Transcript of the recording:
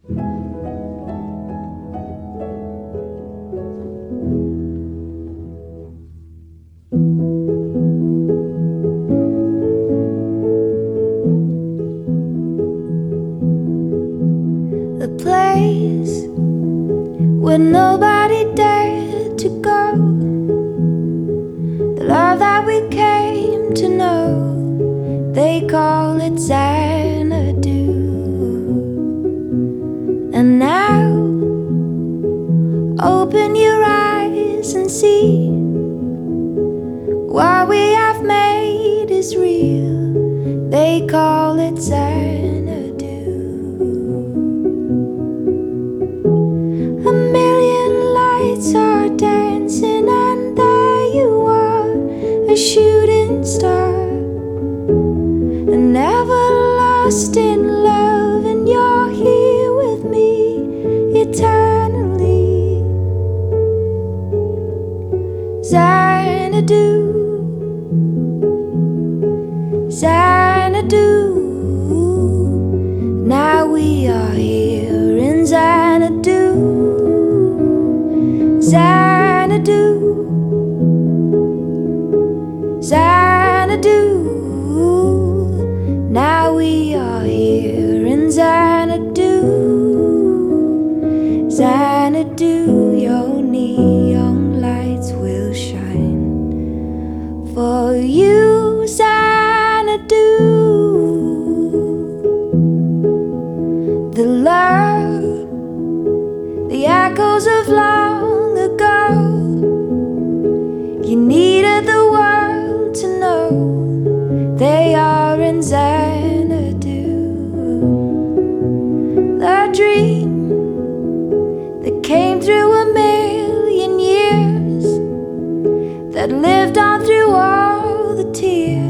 The place where nobody dared to go, the love that we came to know, they call it Xanadu. And now, open your eyes and see what we have made is real, they call it Xanadu. A million lights are dancing and there you are, a shooting star, and never lost in love, and you're here with me eternally. Xanadu, Xanadu, now we are here in Xanadu. Xanadu, Xanadu, now we are here in Xanadu. Xanadu, your neon lights will shine for you, Xanadu. The love, the echoes of long ago, you needed the world to know, they are in Xanadu. The dream that came through a million years, that lived on through all the tears,